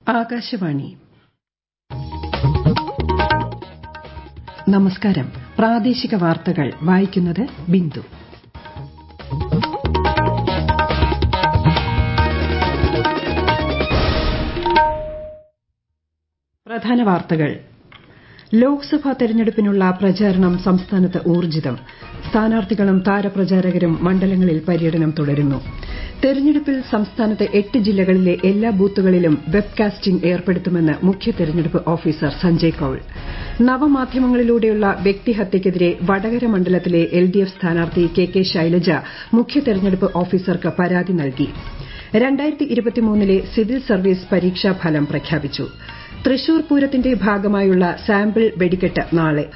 ആകാശവാണി. നമസ്കാരം. പ്രാദേശിക വാർത്തകൾ വായിക്കുന്നത് ബിന്ദു. പ്രധാന വാർത്തകൾ. ലോക്സഭാ തെരഞ്ഞെടുപ്പിനുള്ള പ്രചാരണം സംസ്ഥാനത്ത് ഊർജ്ജിതം. സ്ഥാനാർത്ഥികളും താരപ്രചാരകരും മണ്ഡലങ്ങളിൽ പര്യടനം തുടരുന്നു. തെരഞ്ഞെടുപ്പിൽ സംസ്ഥാനത്തെ 8 ജില്ലകളിലെ എല്ലാ ബൂത്തുകളിലും വെബ്കാസ്റ്റിംഗ് ഏർപ്പെടുത്തുമെന്ന് മുഖ്യ തെരഞ്ഞെടുപ്പ് ഓഫീസർ സഞ്ജയ് കൌൾ. നവമാധ്യമങ്ങളിലൂടെയുള്ള വ്യക്തിഹത്യക്കെതിരെ വടകര മണ്ഡലത്തിലെ LDF സ്ഥാനാർത്ഥി കെ ശൈലജ മുഖ്യ തെരഞ്ഞെടുപ്പ് ഓഫീസർക്ക് പരാതി നൽകി. 2023 സിവിൽ സർവീസ് പരീക്ഷാ ഫലം പ്രഖ്യാപിച്ചു. തൃശൂർ പൂരത്തിന്റെ ഭാഗമായുള്ള സാമ്പിൾ വെടിക്കെട്ട് നാളെ.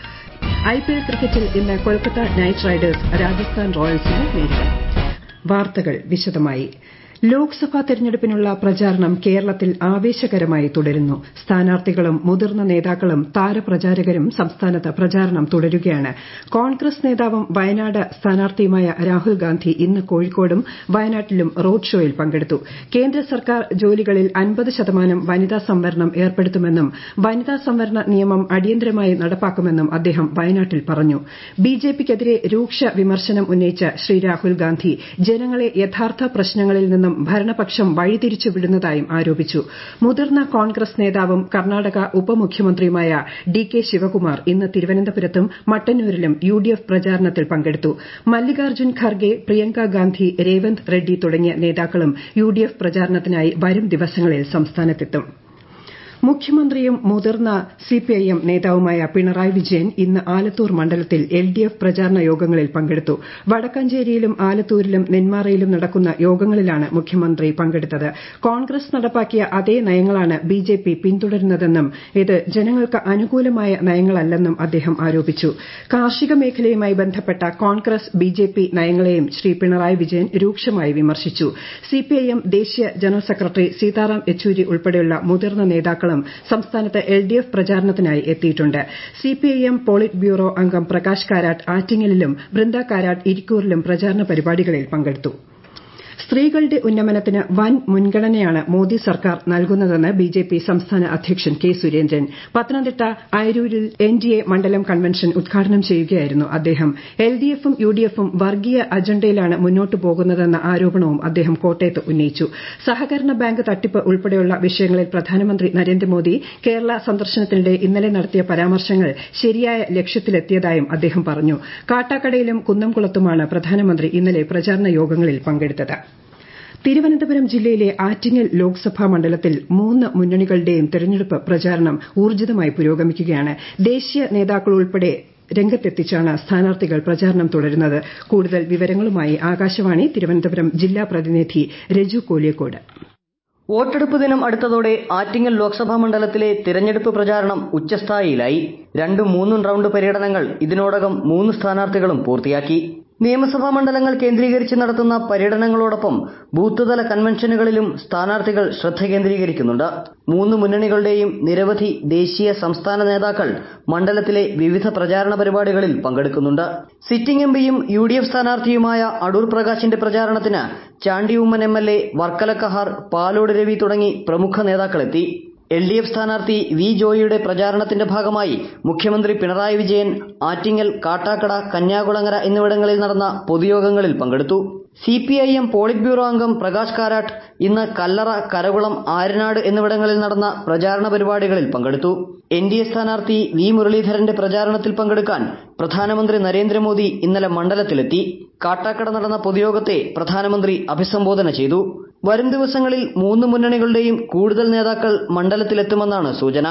IPL ക്രിക്കറ്റിൽ ഇന്ന് കൊൽക്കത്ത നൈറ്റ് റൈഡേഴ്സ് രാജസ്ഥാൻ റോയൽസിനെ നേരിടും. വാർത്തകൾ വിശദമായി. ലോക്സഭാ തെരഞ്ഞെടുപ്പിനുള്ള പ്രചാരണം കേരളത്തിൽ ആവേശകരമായി തുടരുന്നു. സ്ഥാനാർത്ഥികളും മുതിർന്ന നേതാക്കളും താരപ്രചാരകരും സംസ്ഥാനത്ത് പ്രചാരണം തുടരുകയാണ്. കോൺഗ്രസ് നേതാവും വയനാട് സ്ഥാനാർത്ഥിയുമായ രാഹുൽ ഗാന്ധി ഇന്ന് കോഴിക്കോടും വയനാട്ടിലും റോഡ് ഷോയിൽ പങ്കെടുത്തു. കേന്ദ്ര സർക്കാർ ജോലികളിൽ 50% വനിതാ സംവരണം ഏർപ്പെടുത്തുമെന്നും വനിതാ സംവരണ നിയമം അടിയന്തരമായി നടപ്പാക്കുമെന്നും അദ്ദേഹം വയനാട്ടിൽ പറഞ്ഞു. BJPക്കെതിരെ രൂക്ഷ വിമർശനം ഉന്നയിച്ച ശ്രീ രാഹുൽ ഗാന്ധി ജനങ്ങളെ യഥാർത്ഥ പ്രശ്നങ്ങളിൽ നിന്നും ഭരണപക്ഷം വഴിതിരിച്ചുവിടുന്നതായും ആരോപിച്ചു. മുതിർന്ന കോൺഗ്രസ് നേതാവും കർണാടക ഉപമുഖ്യമന്ത്രിയുമായ DK ശിവകുമാർ ഇന്ന് തിരുവനന്തപുരത്തും മട്ടന്നൂരിലും UDF പ്രചാരണത്തിൽ പങ്കെടുത്തു. മല്ലികാർജ്ജുൻ ഖർഗെ, പ്രിയങ്ക ഗാന്ധി, രേവന്ത് റെഡ്ഡി തുടങ്ങിയ നേതാക്കളും UDF പ്രചാരണത്തിനായി വരും ദിവസങ്ങളിൽ സംസ്ഥാനത്തെത്തും. മുഖ്യമന്ത്രിയും മുതിർന്ന CPIM നേതാവുമായ പിണറായി വിജയൻ ഇന്ന് ആലത്തൂർ മണ്ഡലത്തിൽ LDF പ്രചാരണ യോഗങ്ങളിൽ പങ്കെടുത്തു. വടക്കാഞ്ചേരിയിലും ആലത്തൂരിലും നെന്മാറയിലും നടക്കുന്ന യോഗങ്ങളിലാണ് മുഖ്യമന്ത്രി പങ്കെടുത്തത്. കോൺഗ്രസ് നടപ്പാക്കിയ അതേ നയങ്ങളാണ് BJP പിന്തുടരുന്നതെന്നും ഇത് ജനങ്ങൾക്ക് അനുകൂലമായ നയങ്ങളല്ലെന്നും അദ്ദേഹം ആരോപിച്ചു. കാർഷിക മേഖലയുമായി ബന്ധപ്പെട്ട കോൺഗ്രസ് BJP നയങ്ങളെയും ശ്രീ പിണറായി വിജയൻ രൂക്ഷമായി വിമർശിച്ചു. CPIM ദേശീയ ജനറൽ സെക്രട്ടറി സീതാറാം യെച്ചൂരി ഉൾപ്പെടെയുള്ള മുതിർന്ന നേതാക്കൾ സംസ്ഥാനത്ത് LDF പ്രചാരണത്തിനായി എത്തിയിട്ടുണ്ട്. CPIM പോളിറ്റ് ബ്യൂറോ അംഗം പ്രകാശ് കാരാട്ട് ആറ്റിങ്ങലിലും ബൃന്ദ കാരാട്ട് ഇരിക്കൂറിലും പ്രചാരണ പരിപാടികളിൽ പങ്കെടുത്തു. സ്ത്രീകളുടെ ഉന്നമനത്തിന് വൻ മുൻഗണനയാണ് മോദി സർക്കാർ നൽകുന്നതെന്ന് BJP സംസ്ഥാന അധ്യക്ഷൻ K സുരേന്ദ്രൻ. പത്തനംതിട്ട അയിരൂരിൽ NDA മണ്ഡലം കൺവെൻഷൻ ഉദ്ഘാടനം ചെയ്യുകയായിരുന്നു അദ്ദേഹം. LDFും UDFും വർഗീയ അജണ്ടയിലാണ് മുന്നോട്ടു പോകുന്നതെന്ന ആരോപണവും അദ്ദേഹം കോട്ടയത്ത് ഉന്നയിച്ചു. സഹകരണ ബാങ്ക് തട്ടിപ്പ് ഉൾപ്പെടെയുള്ള വിഷയങ്ങളിൽ പ്രധാനമന്ത്രി നരേന്ദ്രമോദി കേരള സന്ദർശനത്തിനിടെ ഇന്നലെ നടത്തിയ പരാമർശങ്ങൾ ശരിയായ ലക്ഷ്യത്തിലെത്തിയതായും അദ്ദേഹം പറഞ്ഞു. കാട്ടാക്കടയിലും കുന്നംകുളത്തുമാണ് പ്രധാനമന്ത്രി ഇന്നലെ പ്രചാരണ യോഗങ്ങളിൽ പങ്കെടുത്തത്. തിരുവനന്തപുരം ജില്ലയിലെ ആറ്റിങ്ങൽ ലോക്സഭാ മണ്ഡലത്തിൽ 3 മുന്നണികളുടെയും തെരഞ്ഞെടുപ്പ് പ്രചാരണം ഊർജ്ജിതമായി പുരോഗമിക്കുകയാണ്. ദേശീയ നേതാക്കൾ ഉൾപ്പെടെ രംഗത്തെത്തിച്ചാണ് സ്ഥാനാർത്ഥികൾ പ്രചാരണം തുടരുന്നത്. കൂടുതൽ വിവരങ്ങളുമായി ആകാശവാണി തിരുവനന്തപുരം ജില്ലാ പ്രതിനിധി രജു കോലിയക്കോട്. വോട്ടെടുപ്പ് ദിനം അടുത്തതോടെ ആറ്റിങ്ങൽ ലോക്സഭാ മണ്ഡലത്തിലെ തിരഞ്ഞെടുപ്പ് പ്രചാരണം ഉച്ചസ്ഥായിയിലായി. 2-3 റൗണ്ട് പര്യടനങ്ങൾ ഇതിനോടകം 3 സ്ഥാനാർത്ഥികളും പൂർത്തിയാക്കി. നിയമസഭാ മണ്ഡലങ്ങൾ കേന്ദ്രീകരിച്ച് നടത്തുന്ന പര്യടനങ്ങളോടൊപ്പം ബൂത്ത് തല കൺവെൻഷനുകളിലും സ്ഥാനാർത്ഥികൾ ശ്രദ്ധ കേന്ദ്രീകരിക്കുന്നുണ്ട്. 3 മുന്നണികളുടെയും നിരവധി ദേശീയ സംസ്ഥാന നേതാക്കൾ മണ്ഡലത്തിലെ വിവിധ പ്രചാരണ പരിപാടികളിൽ പങ്കെടുക്കുന്നുണ്ട്. സിറ്റിംഗ് MPയും UDF സ്ഥാനാർത്ഥിയുമായ അടൂർ പ്രകാശിന്റെ പ്രചാരണത്തിന് ചാണ്ടി ഉമ്മൻ MLA, വർക്കല കഹാർ, പാലോട് രവി തുടങ്ങി പ്രമുഖ നേതാക്കളെത്തി. LDF സ്ഥാനാർത്ഥി V ജോയിയുടെ പ്രചാരണത്തിന്റെ ഭാഗമായി മുഖ്യമന്ത്രി പിണറായി വിജയൻ ആറ്റിങ്ങൽ, കാട്ടാക്കട, കന്യാകുളങ്ങര എന്നിവിടങ്ങളിൽ നടന്ന പൊതുയോഗങ്ങളിൽ പങ്കെടുത്തു. CPIM പോളിറ്റ് ബ്യൂറോ അംഗം പ്രകാശ് കാരാട്ട് ഇന്ന് കല്ലറ, കരകുളം, ആര്യനാട് എന്നിവിടങ്ങളിൽ നടന്ന പ്രചാരണ പരിപാടികളിൽ പങ്കെടുത്തു. NDA സ്ഥാനാർത്ഥി V മുരളീധരന്റെ പ്രചാരണത്തിൽ പങ്കെടുക്കാൻ പ്രധാനമന്ത്രി നരേന്ദ്രമോദി ഇന്നലെ മണ്ഡലത്തിലെത്തി. കാട്ടാക്കട നടന്ന പൊതുയോഗത്തെ പ്രധാനമന്ത്രി അഭിസംബോധന ചെയ്തു. വരും ദിവസങ്ങളിൽ 3 മുന്നണികളുടെയും കൂടുതൽ നേതാക്കൾ മണ്ഡലത്തിലെത്തുമെന്നാണ് സൂചന.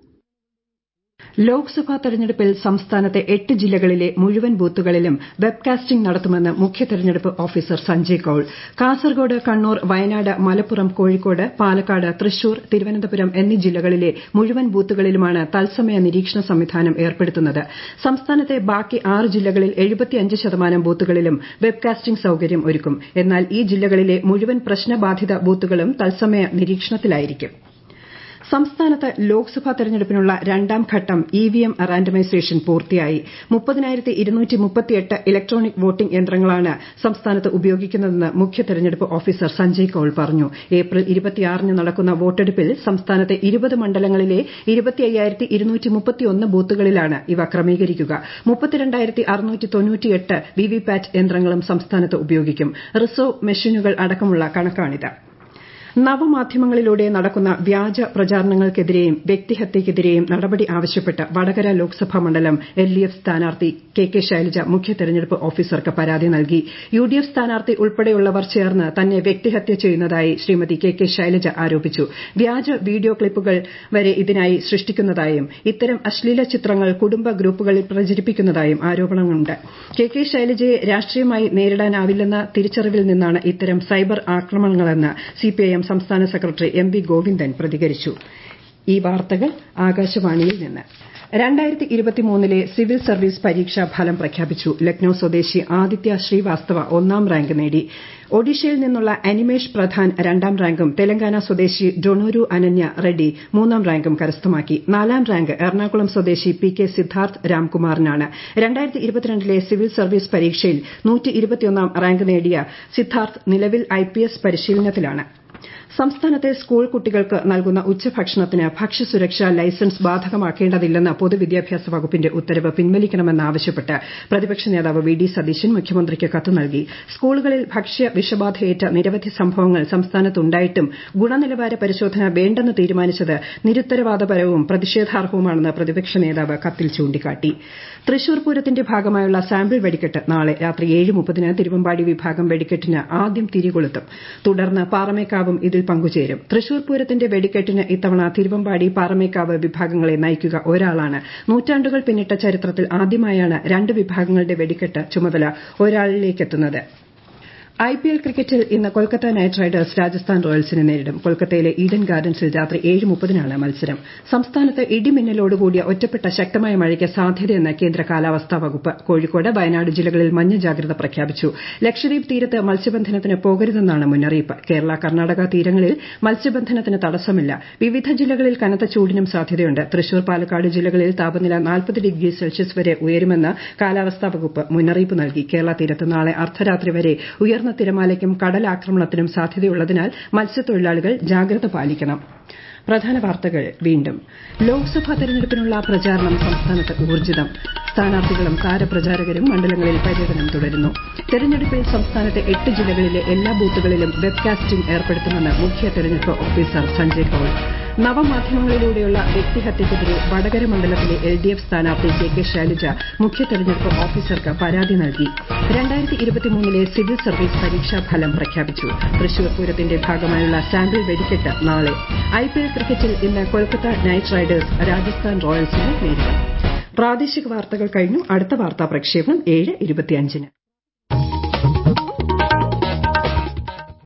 ലോക്സഭാ തെരഞ്ഞെടുപ്പിൽ സംസ്ഥാനത്തെ 8 ജില്ലകളിലെ മുഴുവൻ ബൂത്തുകളിലും വെബ്കാസ്റ്റിംഗ് നടത്തുമെന്ന് മുഖ്യ തെരഞ്ഞെടുപ്പ് ഓഫീസർ സഞ്ജയ് കൌൾ. കാസർഗോഡ്, കണ്ണൂർ, വയനാട്, മലപ്പുറം, കോഴിക്കോട്, പാലക്കാട്, തൃശൂർ, തിരുവനന്തപുരം എന്നീ ജില്ലകളിലെ മുഴുവൻ ബൂത്തുകളിലുമാണ് തത്സമയ നിരീക്ഷണ സംവിധാനം ഏർപ്പെടുത്തുന്നത്. സംസ്ഥാനത്തെ ബാക്കി 6 ജില്ലകളിൽ 75% ബൂത്തുകളിലും വെബ്കാസ്റ്റിംഗ് സൌകര്യം ഒരുക്കും. എന്നാൽ ഈ ജില്ലകളിലെ മുഴുവൻ പ്രശ്നബാധിത ബൂത്തുകളും തത്സമയ നിരീക്ഷണത്തിലായിരിക്കും. സംസ്ഥാനത്ത് ലോക്സഭാ തെരഞ്ഞെടുപ്പിനുള്ള രണ്ടാം ഘട്ടം ഇവിഎം റാൻഡമൈസേഷൻ പൂർത്തിയായി 30,238 ഇലക്ട്രോണിക് വോട്ടിംഗ് യന്ത്രങ്ങളാണ് സംസ്ഥാനത്ത് ഉപയോഗിക്കുന്നതെന്ന് മുഖ്യ തെരഞ്ഞെടുപ്പ് ഓഫീസർ സഞ്ജയ് കൌൾ പറഞ്ഞു. ഏപ്രിൽ 26-ന് നടക്കുന്ന വോട്ടെടുപ്പിൽ സംസ്ഥാനത്തെ 20 മണ്ഡലങ്ങളിലെ 25,231 ബൂത്തുകളിലാണ് ഇവ ക്രമീകരിക്കുക. 32,698 വിവിപാറ്റ് യന്ത്രങ്ങളും സംസ്ഥാനത്ത് ഉപയോഗിക്കും. റിസർവ് മെഷീനുകൾ അടക്കമുള്ള കണക്കാണിത്. നവമാധ്യമങ്ങളിലൂടെ നടക്കുന്ന വ്യാജ പ്രചാരണങ്ങൾക്കെതിരെയും വ്യക്തിഹത്യയ്ക്കെതിരെയും നടപടി ആവശ്യപ്പെട്ട് വടകര ലോക്സഭാ മണ്ഡലം എൽഡിഎഫ് സ്ഥാനാർത്ഥി കെ ശൈലജ മുഖ്യ തെരഞ്ഞെടുപ്പ് ഓഫീസർക്ക് പരാതി നൽകി. യുഡിഎഫ് സ്ഥാനാർത്ഥി ഉൾപ്പെടെയുള്ളവർ ചേർന്ന് തന്നെ വ്യക്തിഹത്യ ചെയ്യുന്നതായി ശ്രീമതി കെ ശൈലജ ആരോപിച്ചു. വ്യാജ വീഡിയോ ക്ലിപ്പുകൾ വരെ ഇതിനായി സൃഷ്ടിക്കുന്നതായും ഇത്തരം അശ്ലീല ചിത്രങ്ങൾ കുടുംബ ഗ്രൂപ്പുകളിൽ പ്രചരിപ്പിക്കുന്നതായും ആരോപണമുണ്ട്. കെ ശൈലജയെ രാഷ്ട്രീയമായി നേരിടാനാവില്ലെന്ന തിരിച്ചറിവിൽ നിന്നാണ് ഇത്തരം സൈബർ ആക്രമണങ്ങളെന്ന് സിപിഐഎം സംസ്ഥാന സെക്രട്ടറി എം.വി. ഗോവിന്ദൻ പ്രതികരിച്ചു. ഈ വാർത്തകൾ ആകാശവാണിയിൽ നിന്ന്. 2023 സിവിൽ സർവീസ് പരീക്ഷാ ഫലം പ്രഖ്യാപിച്ചു. ലക്നൌ സ്വദേശി ആദിത്യ ശ്രീവാസ്തവ 1ാം റാങ്ക് നേടി. ഒഡീഷയിൽ നിന്നുള്ള അനിമേഷ് പ്രധാൻ 2ാം റാങ്കും തെലങ്കാന സ്വദേശി ഡൊണൂരു അനന്യ റെഡ്ഡി 3ാം റാങ്കും കരസ്ഥമാക്കി. 4ാം റാങ്ക് എറണാകുളം സ്വദേശി പി.കെ. സിദ്ധാർത്ഥ് രാംകുമാറിനാണ്. 2022 സിവിൽ സർവീസ് പരീക്ഷയിൽ 121ാം റാങ്ക് നേടിയ സിദ്ധാർത്ഥ് നിലവിൽ IPS പരിശീലനത്തിലാണ്. സംസ്ഥാനത്തെ സ്കൂൾ കുട്ടികൾക്ക് നൽകുന്ന ഉച്ചഭക്ഷണത്തിന് ഭക്ഷ്യസുരക്ഷാ ലൈസൻസ് ബാധകമാക്കേണ്ടതില്ലെന്ന പൊതുവിദ്യാഭ്യാസ വകുപ്പിന്റെ ഉത്തരവ് പിൻവലിക്കണമെന്നാവശ്യപ്പെട്ട് പ്രതിപക്ഷ നേതാവ് വി.ഡി. സതീശൻ മുഖ്യമന്ത്രിക്ക് കത്ത് നൽകി. സ്കൂളുകളിൽ ഭക്ഷ്യ വിഷബാധയേറ്റ നിരവധി സംഭവങ്ങൾ സംസ്ഥാനത്തുണ്ടായിട്ടും ഗുണനിലവാര പരിശോധന വേണ്ടെന്ന് തീരുമാനിച്ചത് നിരുത്തരവാദപരവും പ്രതിഷേധാർഹവുമാണെന്ന് പ്രതിപക്ഷ നേതാവ് കത്തിൽ ചൂണ്ടിക്കാട്ടി. തൃശൂർ പൂരത്തിന്റെ ഭാഗമായുള്ള സാമ്പിൾ വെടിക്കെട്ട് നാളെ രാത്രി 7:30-ന് തിരുവമ്പാടി വിഭാഗം വെടിക്കെട്ടിന് ആദ്യം തിരികൊളുത്തും. തുടർന്ന് പാറമേക്കാവും ഇതിൽ പങ്കുചേരും. തൃശൂർ പൂരത്തിന്റെ വെടിക്കെട്ടിന് ഇത്തവണ തിരുവമ്പാടി പാറമേക്കാവ് വിഭാഗങ്ങളെ നയിക്കുക ഒരാളാണ്. നൂറ്റാണ്ടുകൾ പിന്നിട്ട ചരിത്രത്തിൽ ആദ്യമായാണ് 2 വിഭാഗങ്ങളുടെ വെടിക്കെട്ട് ചുമതല ഒരാളിലേക്കെത്തുന്നത്. IPL ക്രിക്കറ്റിൽ ഇന്ന് കൊൽക്കത്ത നൈറ്റ് റൈഡേഴ്സ് രാജസ്ഥാൻ റോയൽസിനെ നേരിടും. കൊൽക്കത്തയിലെ ഈഡൻ ഗാർഡൻസിൽ രാത്രി 7:30-നാണ് മത്സരം. സംസ്ഥാനത്ത് ഇടിമിന്നലോടുകൂടിയ ഒറ്റപ്പെട്ട ശക്തമായ മഴയ്ക്ക് സാധ്യതയെന്ന് കേന്ദ്ര കാലാവസ്ഥാ വകുപ്പ്. കോഴിക്കോട്, വയനാട് ജില്ലകളിൽ മഞ്ഞ ജാഗ്രത പ്രഖ്യാപിച്ചു. ലക്ഷദ്വീപ് തീരത്ത് മത്സ്യബന്ധനത്തിന് പോകരുതെന്നാണ് മുന്നറിയിപ്പ്. കേരള കർണാടക തീരങ്ങളിൽ മത്സ്യബന്ധനത്തിന് തടസ്സമില്ല. വിവിധ ജില്ലകളിൽ കനത്ത ചൂടിനും സാധ്യതയുണ്ട്. തൃശൂർ, പാലക്കാട് ജില്ലകളിൽ താപനില 40 ഡിഗ്രി സെൽഷ്യസ് വരെ ഉയരുമെന്ന് കാലാവസ്ഥാ വകുപ്പ് മുന്നറിയിപ്പ് നൽകി. കേരള തീരത്ത് നാളെ അർദ്ധരാത്രി വരെ ഉയർന്ന തിരമാലയ്ക്കും കടലാക്രമണത്തിനും സാധ്യതയുള്ളതിനാൽ മത്സ്യത്തൊഴിലാളികൾ ജാഗ്രത പാലിക്കണം. പ്രധാന വാർത്തകൾ വീണ്ടും. ലോക്സഭാ തെരഞ്ഞെടുപ്പിനുള്ള പ്രചാരണം സംസ്ഥാനത്ത് ഊർജ്ജിതം. സ്ഥാനാർത്ഥികളും താരപ്രചാരകരും മണ്ഡലങ്ങളിൽ പര്യടനം തുടരുന്നു. തെരഞ്ഞെടുപ്പിൽ സംസ്ഥാനത്തെ 8 ജില്ലകളിലെ എല്ലാ ബൂത്തുകളിലും വെബ്കാസ്റ്റിംഗ് ഏർപ്പെടുത്തുമെന്ന് മുഖ്യ തെരഞ്ഞെടുപ്പ് ഓഫീസർ സഞ്ജയ് കൌൾ. നവമാധ്യമങ്ങളിലൂടെയുള്ള വ്യക്തിഹത്യയ്ക്കെതിരെ വടകര മണ്ഡലത്തിലെ LDF സ്ഥാനാർത്ഥി കെ ശൈലജ മുഖ്യ തെരഞ്ഞെടുപ്പ് ഓഫീസർക്ക് പരാതി നൽകി. 2023 സിവിൽ സർവീസ് പരീക്ഷാ ഫലം പ്രഖ്യാപിച്ചു. തൃശൂർ പൂരത്തിന്റെ ഭാഗമായുള്ള സാമ്പിൾ വെടിക്കെട്ട് നാളെ. IPL ക്രിക്കറ്റിൽ ഇന്ന് കൊൽക്കത്ത നൈറ്റ് റൈഡേഴ്സ് രാജസ്ഥാൻ റോയൽസിനെ നേരിടും. പ്രാദേശിക വാർത്തകൾ കഴിഞ്ഞു. അടുത്ത വാർത്താ പ്രക്ഷേപണം 7:25-ന്.